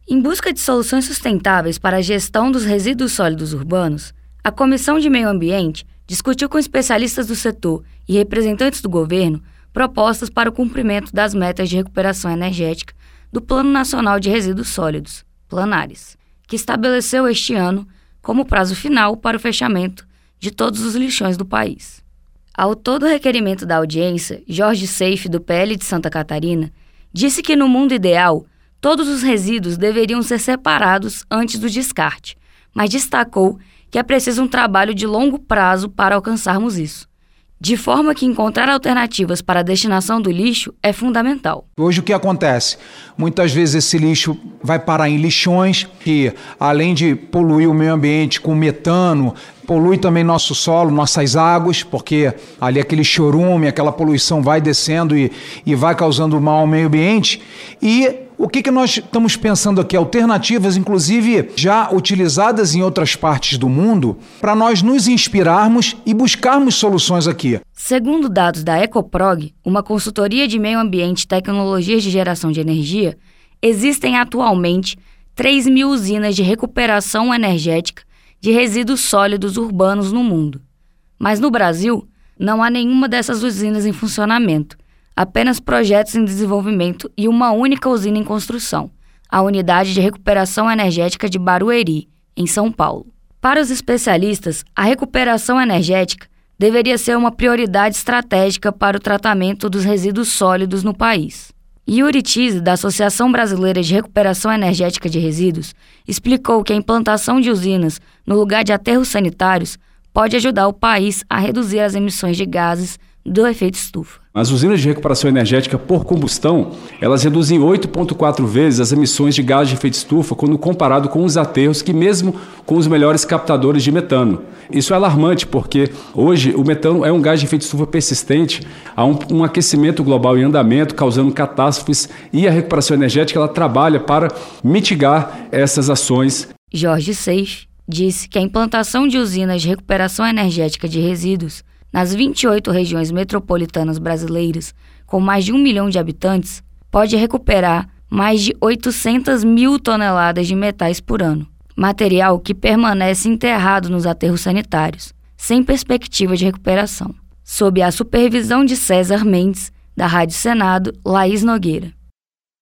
Em busca de soluções sustentáveis para a gestão dos resíduos sólidos urbanos, a Comissão de Meio Ambiente discutiu com especialistas do setor e representantes do governo propostas para o cumprimento das metas de recuperação energética do Plano Nacional de Resíduos Sólidos, Planares, que estabeleceu este ano como prazo final para o fechamento de todos os lixões do país. Autor do requerimento da audiência, Jorge Seife, do PL de Santa Catarina, disse que no mundo ideal, todos os resíduos deveriam ser separados antes do descarte, mas destacou que é preciso um trabalho de longo prazo para alcançarmos isso, de forma que encontrar alternativas para a destinação do lixo é fundamental. Hoje o que acontece? Muitas vezes esse lixo vai parar em lixões que, além de poluir o meio ambiente com metano, polui também nosso solo, nossas águas, porque ali aquele chorume, aquela poluição vai descendo e vai causando mal ao meio ambiente. E o que nós estamos pensando aqui? Alternativas, inclusive, já utilizadas em outras partes do mundo, para nós nos inspirarmos e buscarmos soluções aqui. Segundo dados da Ecoprog, uma consultoria de meio ambiente e tecnologias de geração de energia, existem atualmente 3.000 usinas de recuperação energética de resíduos sólidos urbanos no mundo. Mas no Brasil, não há nenhuma dessas usinas em funcionamento, apenas projetos em desenvolvimento e uma única usina em construção, a Unidade de Recuperação Energética de Barueri, em São Paulo. Para os especialistas, a recuperação energética deveria ser uma prioridade estratégica para o tratamento dos resíduos sólidos no país. Yuri Tise, da Associação Brasileira de Recuperação Energética de Resíduos, explicou que a implantação de usinas no lugar de aterros sanitários pode ajudar o país a reduzir as emissões de gases do efeito estufa. As usinas de recuperação energética por combustão, elas reduzem 8,4 vezes as emissões de gás de efeito estufa quando comparado com os aterros que mesmo com os melhores captadores de metano. Isso é alarmante porque hoje o metano é um gás de efeito estufa persistente, há um aquecimento global em andamento causando catástrofes e a recuperação energética ela trabalha para mitigar essas ações. Jorge Seife disse que a implantação de usinas de recuperação energética de resíduos nas 28 regiões metropolitanas brasileiras, com mais de 1 milhão de habitantes, pode recuperar mais de 800 mil toneladas de metais por ano, material que permanece enterrado nos aterros sanitários, sem perspectiva de recuperação. Sob a supervisão de César Mendes, da Rádio Senado, Laís Nogueira.